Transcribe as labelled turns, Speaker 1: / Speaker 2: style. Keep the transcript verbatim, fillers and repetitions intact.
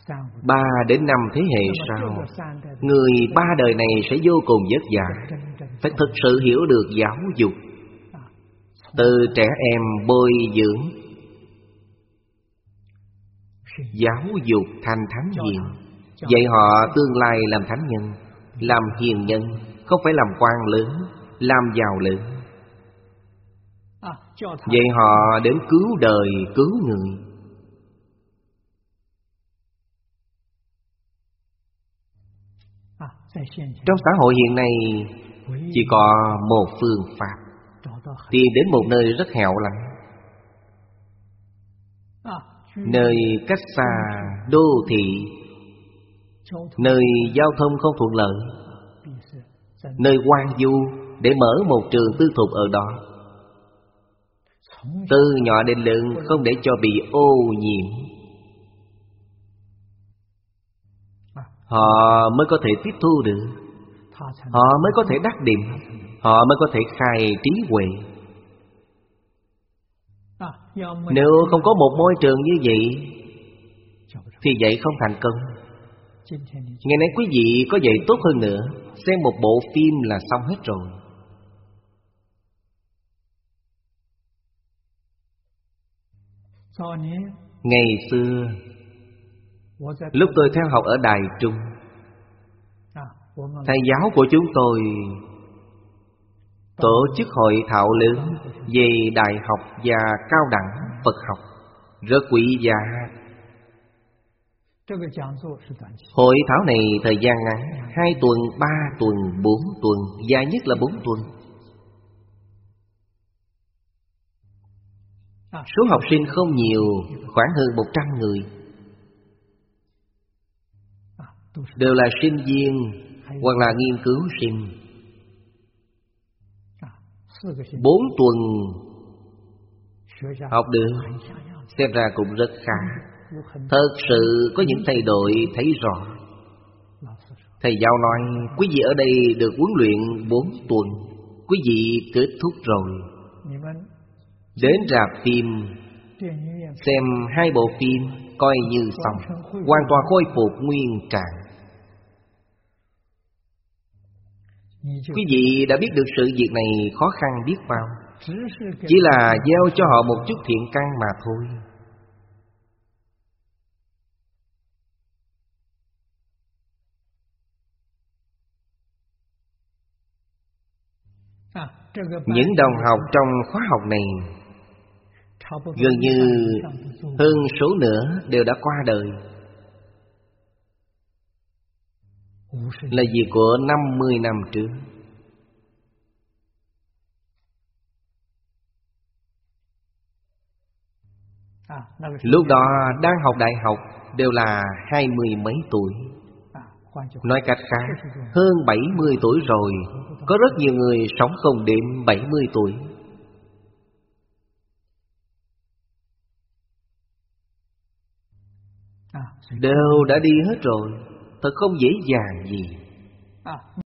Speaker 1: Ba đến năm thế hệ sau, người ba đời này sẽ vô cùng vất vả, phải thực sự hiểu được giáo dục. Từ trẻ em bồi dưỡng, giáo dục thành thánh hiền, dạy họ tương lai làm thánh nhân, làm hiền nhân, không phải làm quan lớn, làm giàu lớn. Dạy họ đến cứu đời, cứu người. Trong xã hội hiện nay, chỉ có một phương pháp, tìm đến một nơi rất hẻo lánh, nơi cách xa đô thị, nơi giao thông không thuận lợi, nơi hoang vu, để mở một trường tư thục ở đó. Từ nhỏ đến lớn, không để cho bị ô nhiễm, họ mới có thể tiếp thu được, họ mới có thể đắc định, họ mới có thể khai trí huệ. Nếu không có một môi trường như vậy thì dạy không thành công. Ngày nay quý vị có dạy tốt hơn nữa, xem một bộ phim là xong hết rồi. Ngày xưa, lúc tôi theo học ở Đài Trung, thầy giáo của chúng tôi tổ chức hội thảo lớn về đại học và cao đẳng Phật học, rất quý giá. Hội thảo này thời gian ngắn, hai tuần, ba tuần, bốn tuần, dài nhất là bốn tuần. Số học sinh không nhiều, khoảng hơn một trăm người, đều là sinh viên hoặc là nghiên cứu sinh. Bốn tuần học được, xem ra cũng rất khá. Thật sự có những thay đổi thấy rõ. Thầy giáo nói, quý vị ở đây được huấn luyện bốn tuần, quý vị kết thúc rồi, đến rạp phim xem hai bộ phim, coi như xong, hoàn toàn khôi phục nguyên trạng. Quý vị đã biết được sự việc này khó khăn biết bao, chỉ là gieo cho họ một chút thiện căn mà thôi. Những đồng học trong khóa học này gần như hơn số nữa đều đã qua đời, là việc của năm mươi năm trước. Lúc đó đang học đại học đều là hai mươi mấy tuổi. Nói cách khác, hơn bảy mươi tuổi rồi. Có rất nhiều người sống không đến bảy mươi tuổi. Đều đã đi hết rồi, thật không dễ dàng gì.